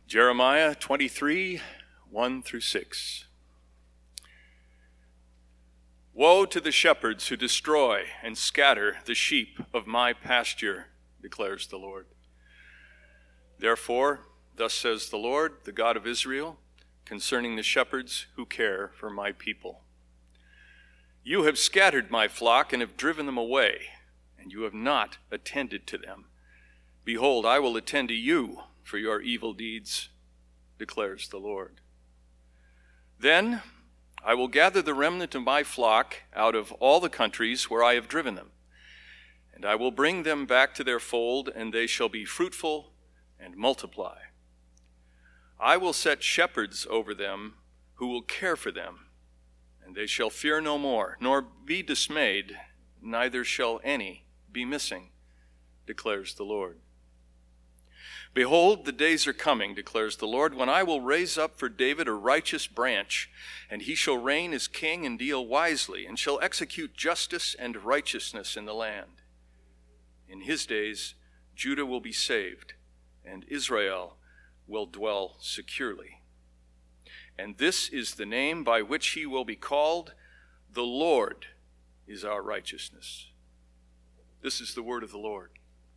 Jeremiah 23, 1 through 6. Woe to the shepherds who destroy and scatter the sheep of my pasture, declares the Lord. Therefore, thus says the Lord, the God of Israel, concerning the shepherds who care for my people. You have scattered my flock and have driven them away, and you have not attended to them. Behold, I will attend to you for your evil deeds, declares the Lord. Then I will gather the remnant of my flock out of all the countries where I have driven them, and I will bring them back to their fold, and they shall be fruitful and multiply. I will set shepherds over them who will care for them, and they shall fear no more, nor be dismayed, neither shall any be missing, declares the Lord. Behold, the days are coming, declares the Lord, when I will raise up for David a righteous branch, and he shall reign as king and deal wisely, and shall execute justice and righteousness in the land. In his days, Judah will be saved, and Israel will dwell securely. And this is the name by which he will be called: the Lord is our righteousness. This is the word of the Lord.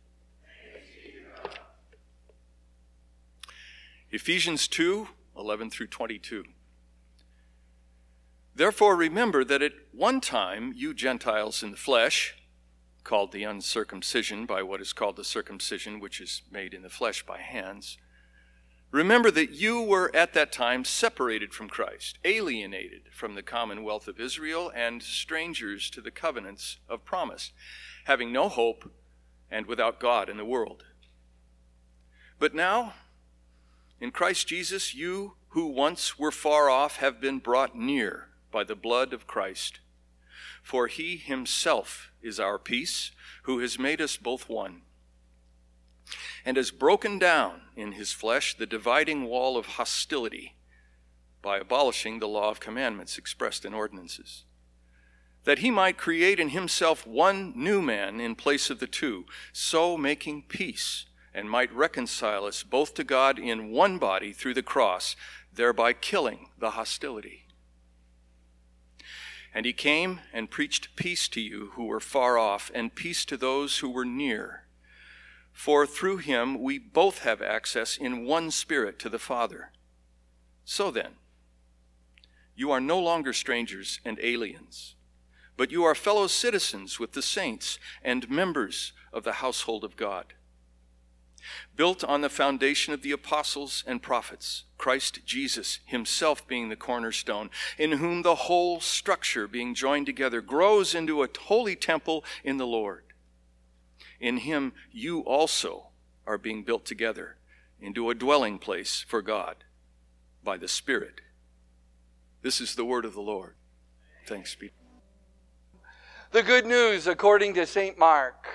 Ephesians 2, 11 through 22. Therefore remember that at one time you Gentiles in the flesh, called the uncircumcision by what is called the circumcision, which is made in the flesh by hands, remember that you were at that time separated from Christ, alienated from the commonwealth of Israel, and strangers to the covenants of promise, having no hope and without God in the world. But now, in Christ Jesus, you who once were far off have been brought near by the blood of Christ. For he himself is our peace, who has made us both one, and has broken down in his flesh the dividing wall of hostility by abolishing the law of commandments expressed in ordinances, that he might create in himself one new man in place of the two, so making peace, and might reconcile us both to God in one body through the cross, thereby killing the hostility. And he came and preached peace to you who were far off, and peace to those who were near. For through him we both have access in one Spirit to the Father. So then, you are no longer strangers and aliens, but you are fellow citizens with the saints and members of the household of God, built on the foundation of the apostles and prophets, Christ Jesus himself being the cornerstone, in whom the whole structure being joined together grows into a holy temple in the Lord. In him you also are being built together into a dwelling place for God by the Spirit. This is the word of the Lord. Thanks be. The good news according to St. Mark.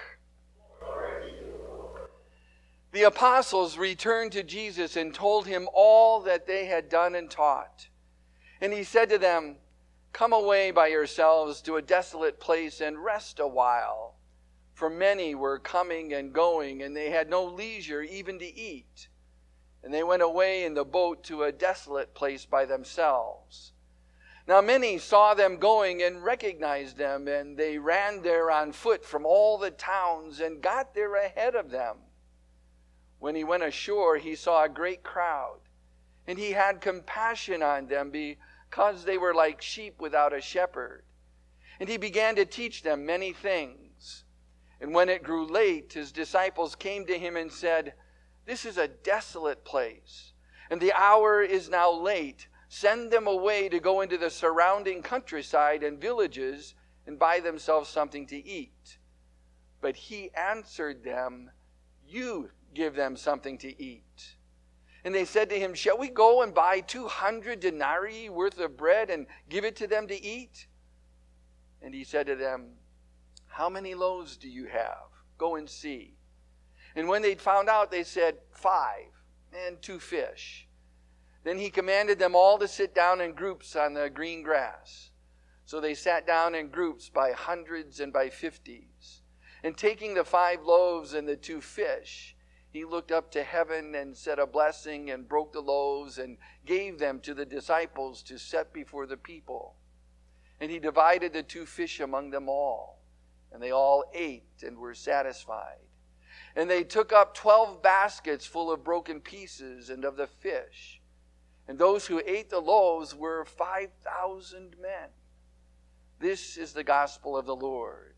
The apostles returned to Jesus and told him all that they had done and taught. And he said to them, "Come away by yourselves to a desolate place and rest a while." For many were coming and going, and they had no leisure even to eat. And they went away in the boat to a desolate place by themselves. Now many saw them going and recognized them, and they ran there on foot from all the towns and got there ahead of them. When he went ashore, he saw a great crowd, and he had compassion on them because they were like sheep without a shepherd. And he began to teach them many things. And when it grew late, his disciples came to him and said, "This is a desolate place, and the hour is now late. Send them away to go into the surrounding countryside and villages and buy themselves something to eat." But he answered them, "You give them something to eat." And they said to him, "Shall we go and buy 200 denarii worth of bread and give it to them to eat?" And he said to them, "How many loaves do you have? Go and see." And when they'd found out, they said, 5, and 2 fish. Then he commanded them all to sit down in groups on the green grass. So they sat down in groups by hundreds and by 50s. And taking the 5 loaves and the 2 fish, He looked up to heaven and said a blessing and broke the loaves and gave them to the disciples to set before the people. And he divided the 2 fish among them all. And they all ate and were satisfied. And they took up 12 baskets full of broken pieces and of the fish. And those who ate the loaves were 5,000 men. This is the gospel of the Lord.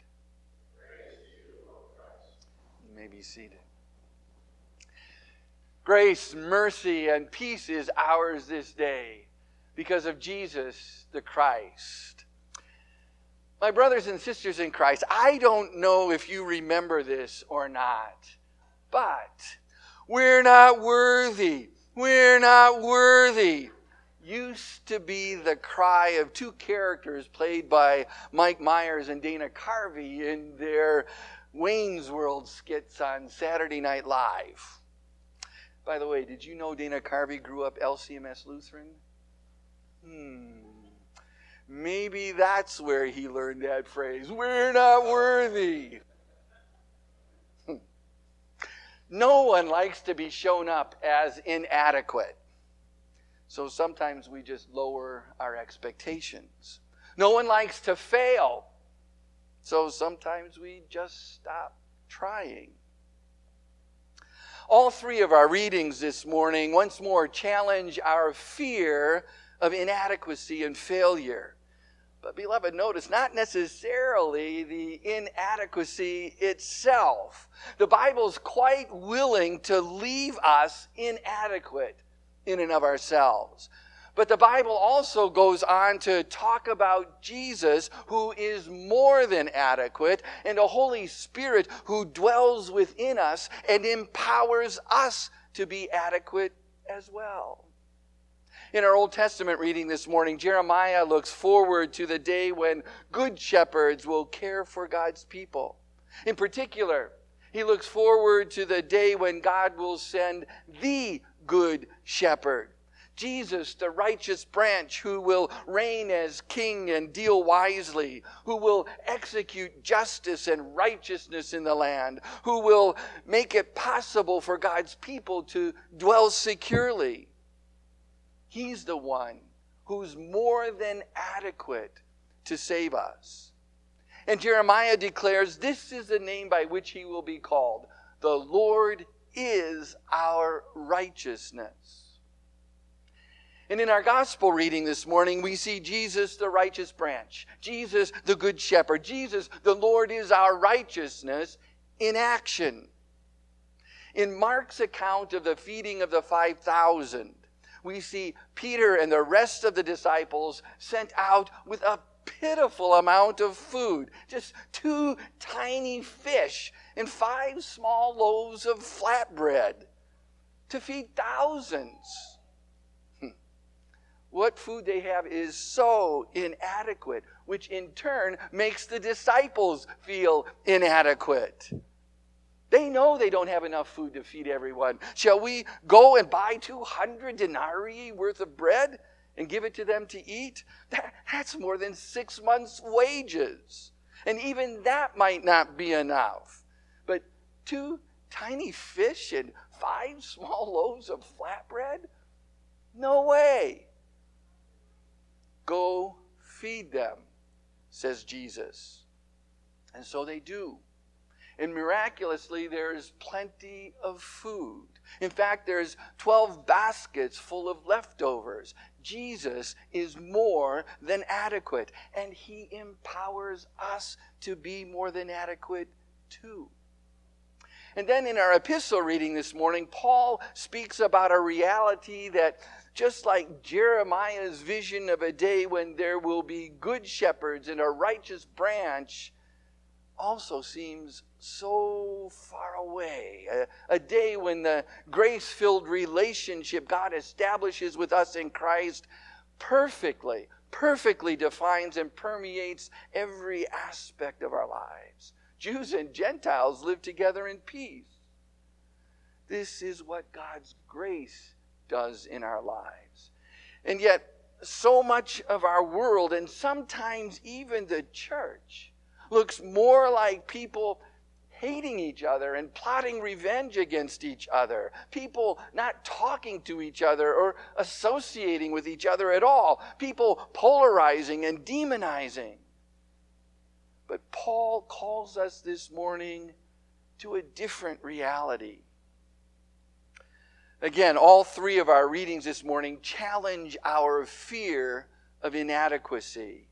You may be seated. Grace, mercy, and peace is ours this day because of Jesus the Christ. My brothers and sisters in Christ, I don't know if you remember this or not, but we're not worthy. We're not worthy. Used to be the cry of 2 characters played by Mike Myers and Dana Carvey in their Wayne's World skits on Saturday Night Live. By the way, did you know Dana Carvey grew up LCMS Lutheran? Maybe that's where he learned that phrase. We're not worthy. No one likes to be shown up as inadequate. So sometimes we just lower our expectations. No one likes to fail. So sometimes we just stop trying. All 3 of our readings this morning once more challenge our fear of inadequacy and failure. But beloved, notice not necessarily the inadequacy itself. The Bible's quite willing to leave us inadequate in and of ourselves. But the Bible also goes on to talk about Jesus, who is more than adequate, and a Holy Spirit who dwells within us and empowers us to be adequate as well. In our Old Testament reading this morning, Jeremiah looks forward to the day when good shepherds will care for God's people. In particular, he looks forward to the day when God will send the good shepherd, Jesus, the righteous branch, who will reign as king and deal wisely, who will execute justice and righteousness in the land, who will make it possible for God's people to dwell securely. He's the one who's more than adequate to save us. And Jeremiah declares, this is the name by which he will be called. The Lord is our righteousness. And in our gospel reading this morning, we see Jesus, the righteous branch, Jesus, the good shepherd, Jesus, the Lord is our righteousness, in action. In Mark's account of the feeding of the 5,000, we see Peter and the rest of the disciples sent out with a pitiful amount of food. Just 2 tiny fish and 5 small loaves of flatbread to feed thousands. What food they have is so inadequate, which in turn makes the disciples feel inadequate. They know they don't have enough food to feed everyone. Shall we go and buy 200 denarii worth of bread and give it to them to eat? That's more than 6 months' wages. And even that might not be enough. But 2 tiny fish and 5 small loaves of flatbread? No way. Go feed them, says Jesus. And so they do. And miraculously, there's plenty of food. In fact, there's 12 baskets full of leftovers. Jesus is more than adequate, and he empowers us to be more than adequate too. And then in our epistle reading this morning, Paul speaks about a reality that, just like Jeremiah's vision of a day when there will be good shepherds and a righteous branch, also seems so far away. A day when the grace-filled relationship God establishes with us in Christ perfectly defines and permeates every aspect of our lives. Jews and Gentiles live together in peace. This is what God's grace does in our lives. And yet, so much of our world, and sometimes even the church, looks more like people hating each other and plotting revenge against each other. People not talking to each other or associating with each other at all. People polarizing and demonizing. But Paul calls us this morning to a different reality. Again, all three of our readings this morning challenge our fear of inadequacy.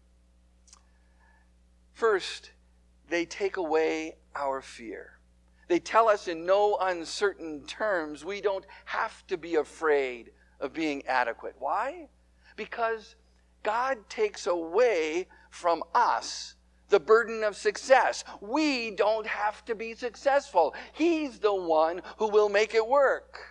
First, they take away our fear. They tell us in no uncertain terms we don't have to be afraid of being adequate. Why? Because God takes away from us the burden of success. We don't have to be successful. He's the one who will make it work.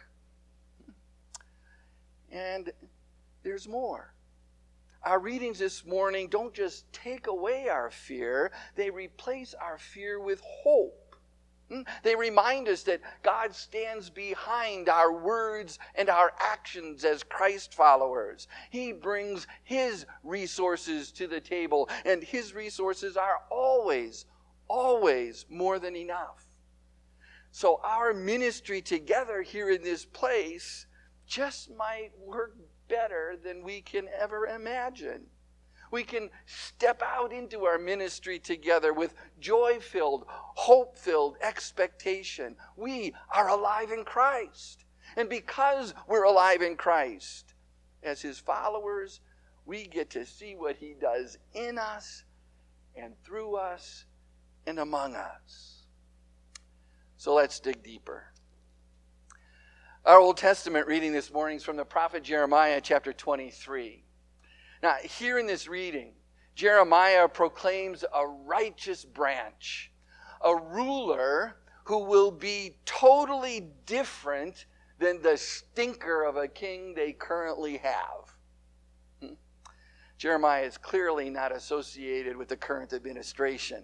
And there's more. Our readings this morning don't just take away our fear, they replace our fear with hope. They remind us that God stands behind our words and our actions as Christ followers. He brings His resources to the table, and His resources are always more than enough. So our ministry together here in this place just might work better than we can ever imagine. We can step out into our ministry together with joy-filled, hope-filled expectation. We are alive in Christ. And because we're alive in Christ, as His followers, we get to see what He does in us and through us and among us. So let's dig deeper. Our Old Testament reading this morning is from the prophet Jeremiah chapter 23. Now, here in this reading, Jeremiah proclaims a righteous branch, a ruler who will be totally different than the stinker of a king they currently have. Jeremiah is clearly not associated with the current administration.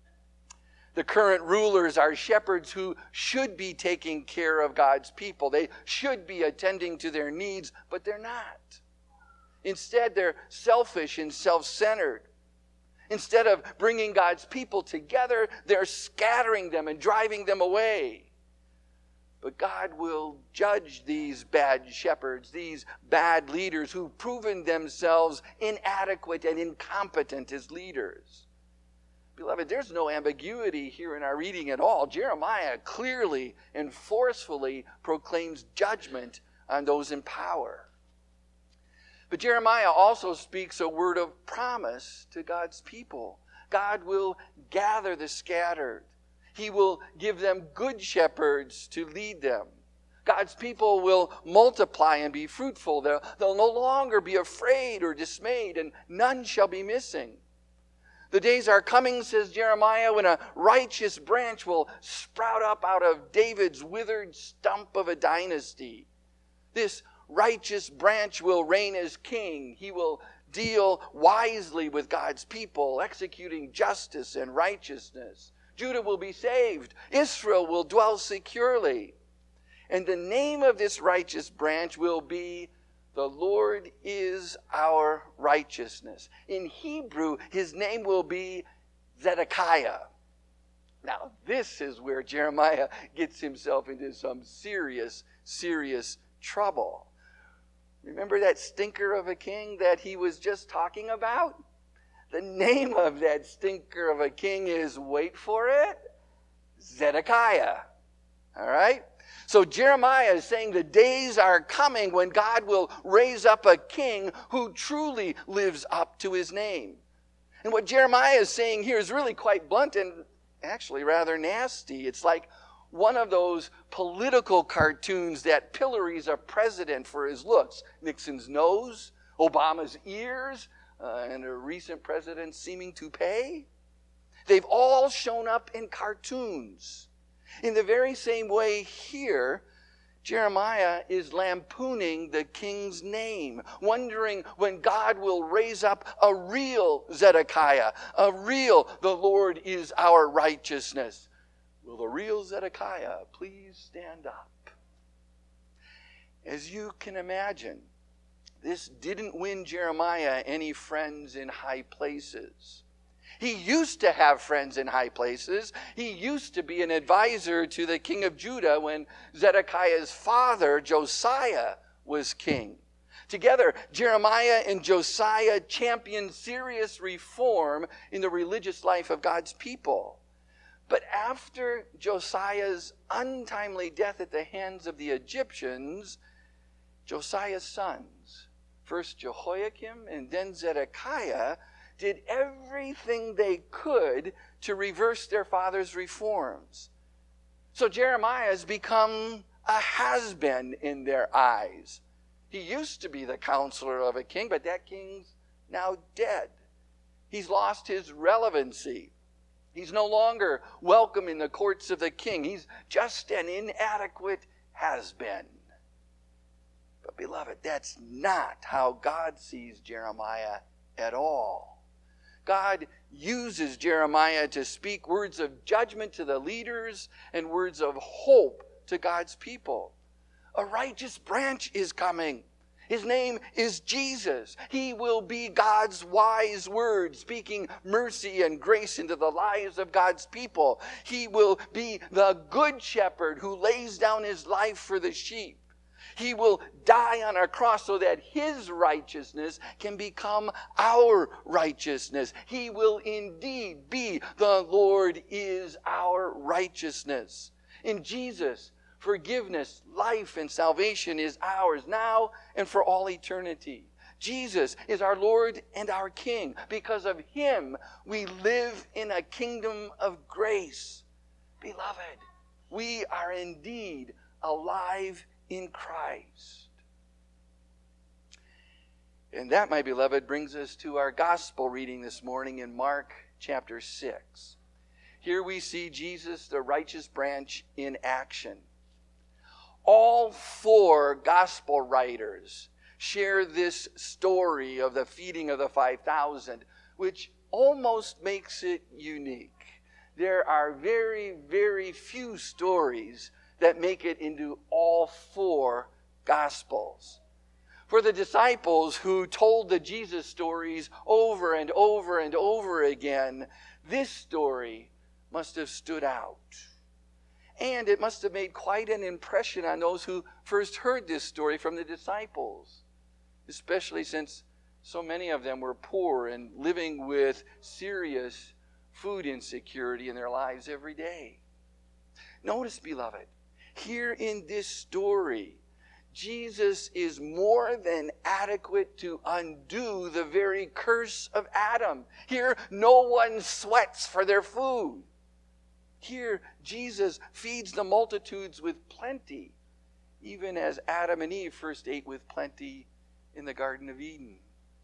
The current rulers are shepherds who should be taking care of God's people. They should be attending to their needs, but they're not. Instead, they're selfish and self-centered. Instead of bringing God's people together, they're scattering them and driving them away. But God will judge these bad shepherds, these bad leaders who've proven themselves inadequate and incompetent as leaders. Beloved, there's no ambiguity here in our reading at all. Jeremiah clearly and forcefully proclaims judgment on those in power. But Jeremiah also speaks a word of promise to God's people. God will gather the scattered. He will give them good shepherds to lead them. God's people will multiply and be fruitful. They'll no longer be afraid or dismayed, and none shall be missing. The days are coming, says Jeremiah, when a righteous branch will sprout up out of David's withered stump of a dynasty. This righteous branch will reign as king. He will deal wisely with God's people, executing justice and righteousness. Judah will be saved. Israel will dwell securely. And the name of this righteous branch will be "The Lord is our righteousness." In Hebrew, his name will be Zedekiah. Now, this is where Jeremiah gets himself into some serious trouble. Remember that stinker of a king that he was just talking about? The name of that stinker of a king is, wait for it, Zedekiah. All right? So Jeremiah is saying the days are coming when God will raise up a king who truly lives up to his name. And what Jeremiah is saying here is really quite blunt and actually rather nasty. It's like one of those political cartoons that pillories a president for his looks. Nixon's nose, Obama's ears, and a recent president's seeming toupee. They've all shown up in cartoons. In the very same way here, Jeremiah is lampooning the king's name, wondering when God will raise up a real Zedekiah, a real "the Lord is our righteousness." Will the real Zedekiah please stand up? As you can imagine, this didn't win Jeremiah any friends in high places. He used to have friends in high places. He used to be an advisor to the king of Judah when Zedekiah's father, Josiah, was king. Together, Jeremiah and Josiah championed serious reform in the religious life of God's people. But after Josiah's untimely death at the hands of the Egyptians, Josiah's sons, first Jehoiakim and then Zedekiah, did everything they could to reverse their father's reforms. So Jeremiah has become a has-been in their eyes. He used to be the counselor of a king, but that king's now dead. He's lost his relevancy. He's no longer welcome in the courts of the king. He's just an inadequate has-been. But beloved, that's not how God sees Jeremiah at all. God uses Jeremiah to speak words of judgment to the leaders and words of hope to God's people. A righteous branch is coming. His name is Jesus. He will be God's wise word, speaking mercy and grace into the lives of God's people. He will be the good shepherd who lays down his life for the sheep. He will die on a cross so that his righteousness can become our righteousness. He will indeed be the Lord is our righteousness. In Jesus, forgiveness, life, and salvation is ours now and for all eternity. Jesus is our Lord and our King. Because of him, we live in a kingdom of grace. Beloved, we are indeed alive in Christ. And that, my beloved, brings us to our gospel reading this morning in Mark chapter 6. Here we see Jesus, the righteous branch, in action. All four gospel writers share this story of the feeding of the 5,000, which almost makes it unique. There are very, very few stories that make it into all four Gospels. For the disciples who told the Jesus stories over and over and over again, this story must have stood out. And it must have made quite an impression on those who first heard this story from the disciples, especially since so many of them were poor and living with serious food insecurity in their lives every day. Notice, beloved, here in this story, Jesus is more than adequate to undo the very curse of Adam. Here, no one sweats for their food. Here, Jesus feeds the multitudes with plenty, even as Adam and Eve first ate with plenty in the Garden of Eden.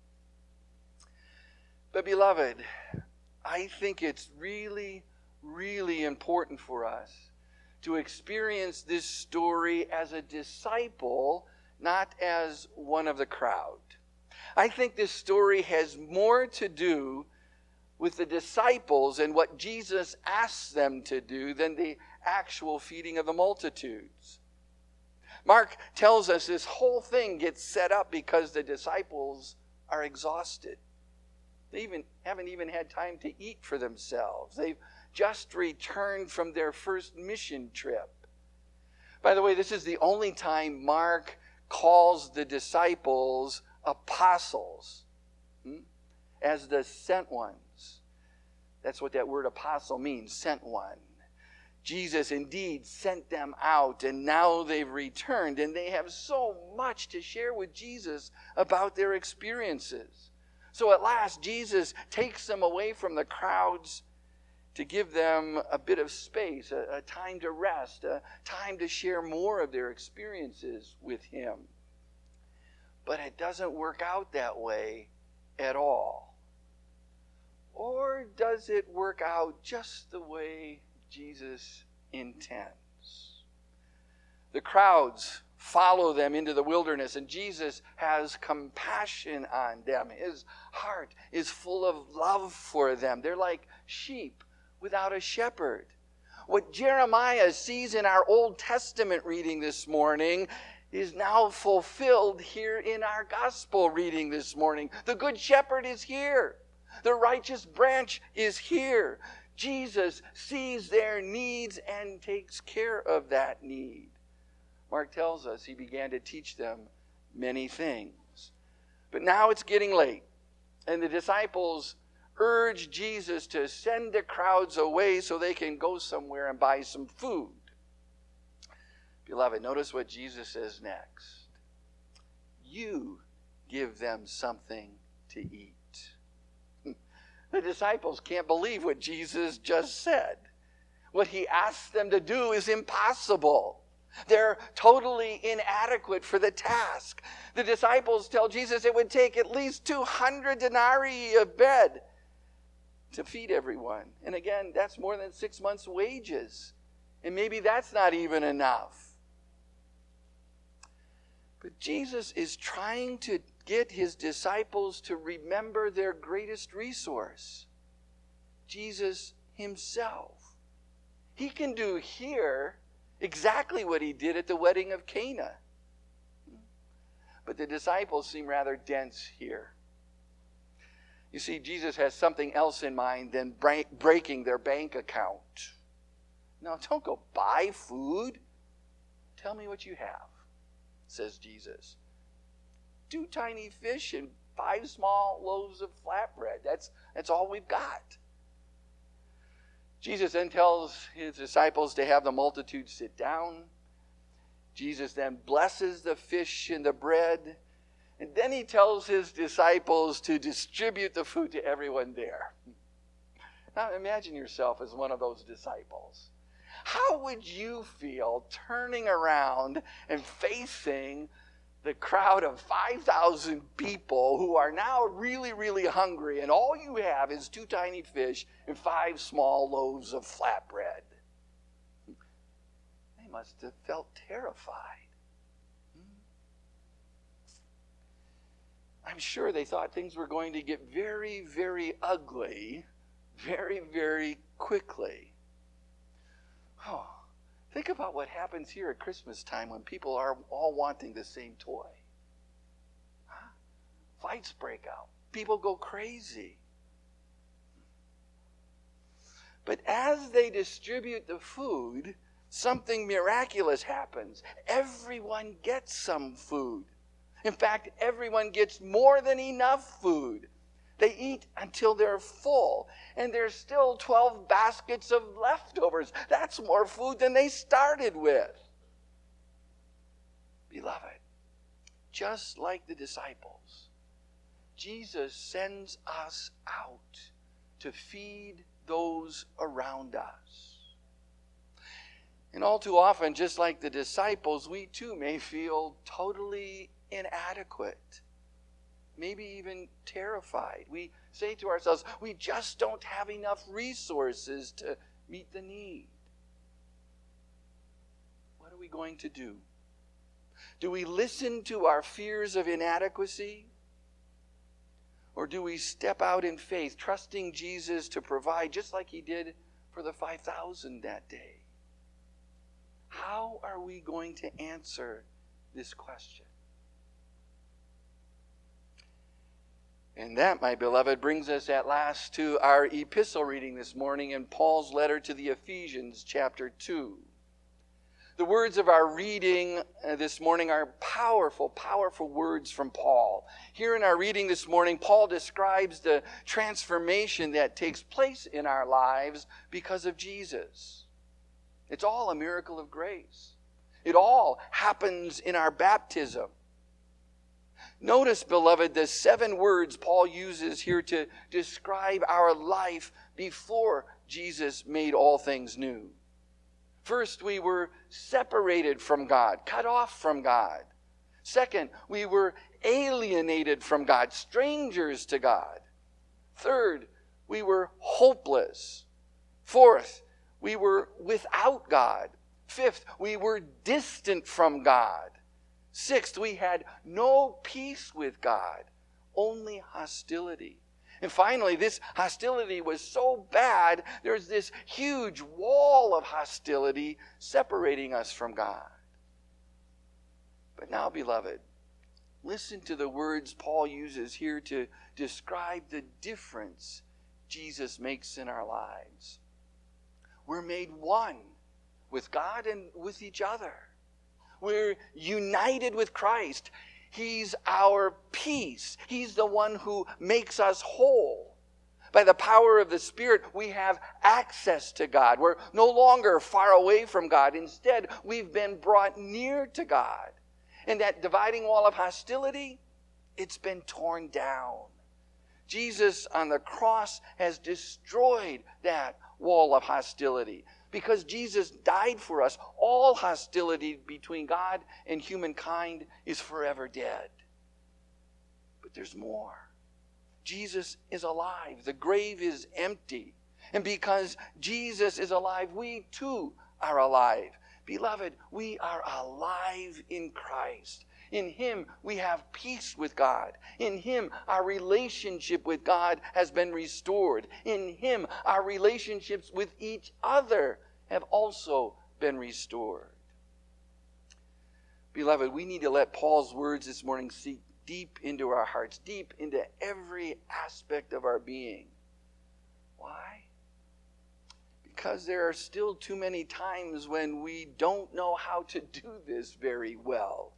But beloved, I think it's really, really important for us to experience this story as a disciple, not as one of the crowd. I think this story has more to do with the disciples and what Jesus asks them to do than the actual feeding of the multitudes. Mark tells us this whole thing gets set up because the disciples are exhausted. They haven't even had time to eat for themselves. They've just returned from their first mission trip. By the way, this is the only time Mark calls the disciples apostles, as the sent ones. That's what that word apostle means, sent one. Jesus indeed sent them out, and now they've returned, and they have so much to share with Jesus about their experiences. So at last, Jesus takes them away from the crowds to give them a bit of space, a time to rest, a time to share more of their experiences with him. But it doesn't work out that way at all. Or does it work out just the way Jesus intends? The crowds follow them into the wilderness, and Jesus has compassion on them. His heart is full of love for them. They're like sheep without a shepherd. What Jeremiah sees in our Old Testament reading this morning is now fulfilled here in our gospel reading this morning. The Good Shepherd is here. The righteous branch is here. Jesus sees their needs and takes care of that need. Mark tells us he began to teach them many things. But now it's getting late, and the disciples urge Jesus to send the crowds away so they can go somewhere and buy some food. Beloved, notice what Jesus says next. You give them something to eat. The disciples can't believe what Jesus just said. What he asked them to do is impossible. They're totally inadequate for the task. The disciples tell Jesus it would take at least 200 denarii of bread to feed everyone. And again, that's more than 6 months' wages. And maybe that's not even enough. But Jesus is trying to get his disciples to remember their greatest resource, Jesus himself. He can do here exactly what he did at the wedding of Cana. But the disciples seem rather dense here. You see, Jesus has something else in mind than breaking their bank account. No, don't go buy food. Tell me what you have, says Jesus. 2 tiny fish and 5 small loaves of flatbread. That's all we've got. Jesus then tells his disciples to have the multitude sit down. Jesus then blesses the fish and the bread. And then he tells his disciples to distribute the food to everyone there. Now imagine yourself as one of those disciples. How would you feel turning around and facing the crowd of 5,000 people who are now really, really hungry, and all you have is 2 tiny fish and 5 small loaves of flatbread? They must have felt terrified. I'm sure they thought things were going to get very, very ugly very, very quickly. Oh. Think about what happens here at Christmas time when people are all wanting the same toy. Huh? Fights break out. People go crazy. But as they distribute the food, something miraculous happens. Everyone gets some food. In fact, everyone gets more than enough food. They eat until they're full, and there's still 12 baskets of leftovers. That's more food than they started with. Beloved, just like the disciples, Jesus sends us out to feed those around us. And all too often, just like the disciples, we too may feel totally inadequate. Maybe even terrified. We say to ourselves, we just don't have enough resources to meet the need. What are we going to do? Do we listen to our fears of inadequacy? Or do we step out in faith, trusting Jesus to provide just like he did for the 5,000 that day? How are we going to answer this question? And that, my beloved, brings us at last to our epistle reading this morning in Paul's letter to the Ephesians, chapter 2. The words of our reading this morning are powerful, powerful words from Paul. Here in our reading this morning, Paul describes the transformation that takes place in our lives because of Jesus. It's all a miracle of grace. It all happens in our baptism. Notice, beloved, the 7 words Paul uses here to describe our life before Jesus made all things new. First, we were separated from God, cut off from God. Second, we were alienated from God, strangers to God. Third, we were hopeless. Fourth, we were without God. Fifth, we were distant from God. Sixth, we had no peace with God, only hostility. And finally, this hostility was so bad, there's this huge wall of hostility separating us from God. But now, beloved, Listen to the words Paul uses here to describe the difference Jesus makes in our lives. We're made one with God and with each other. We're united with Christ. He's our peace. He's the one who makes us whole. By the power of the Spirit, we have access to God. We're no longer far away from God. Instead, we've been brought near to God. And that dividing wall of hostility, it's been torn down. Jesus on the cross has destroyed that wall of hostility. Because Jesus died for us, all hostility between God and humankind is forever dead. But there's more. Jesus is alive. The grave is empty. And because Jesus is alive, we too are alive. Beloved, we are alive in Christ. In Him, we have peace with God. In Him, our relationship with God has been restored. In Him, our relationships with each other have also been restored. Beloved, we need to let Paul's words this morning sink deep into our hearts, deep into every aspect of our being. Why? Because there are still too many times when we don't know how to do this very well.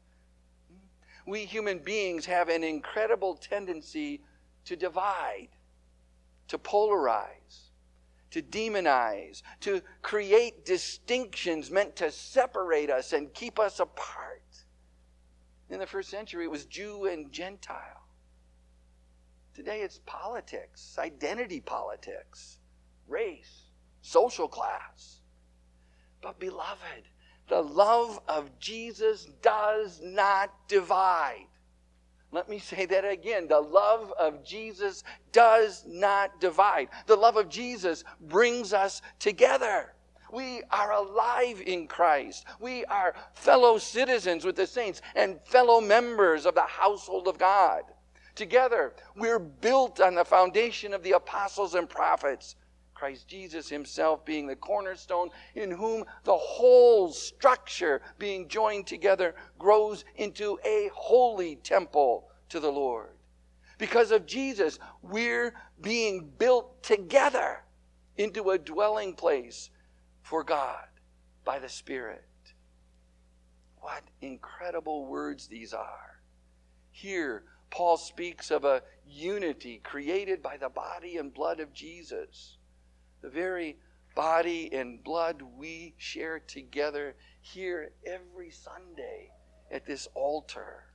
We human beings have an incredible tendency to divide, to polarize, to demonize, to create distinctions meant to separate us and keep us apart. In the first century, it was Jew and Gentile. Today, it's politics, identity politics, race, social class. But beloved, the love of Jesus does not divide. Let me say that again. The love of Jesus does not divide. The love of Jesus brings us together. We are alive in Christ. We are fellow citizens with the saints and fellow members of the household of God. Together, we're built on the foundation of the apostles and prophets, Christ Jesus Himself being the cornerstone, in whom the whole structure being joined together grows into a holy temple to the Lord. Because of Jesus, we're being built together into a dwelling place for God by the Spirit. What incredible words these are. Here, Paul speaks of a unity created by the body and blood of Jesus. The very body and blood we share together here every Sunday at this altar.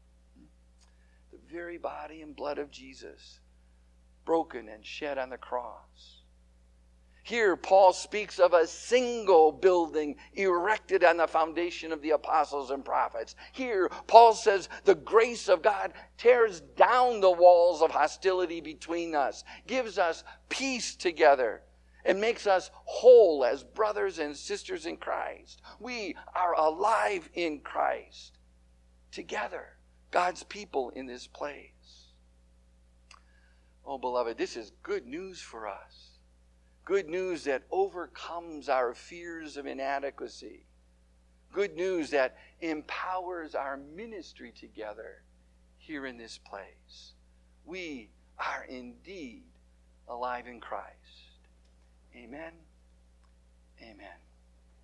The very body and blood of Jesus, broken and shed on the cross. Here, Paul speaks of a single building erected on the foundation of the apostles and prophets. Here, Paul says the grace of God tears down the walls of hostility between us, gives us peace together, and makes us whole as brothers and sisters in Christ. We are alive in Christ, together, God's people in this place. Oh, beloved, this is good news for us. Good news that overcomes our fears of inadequacy. Good news that empowers our ministry together here in this place. We are indeed alive in Christ. Amen. Amen.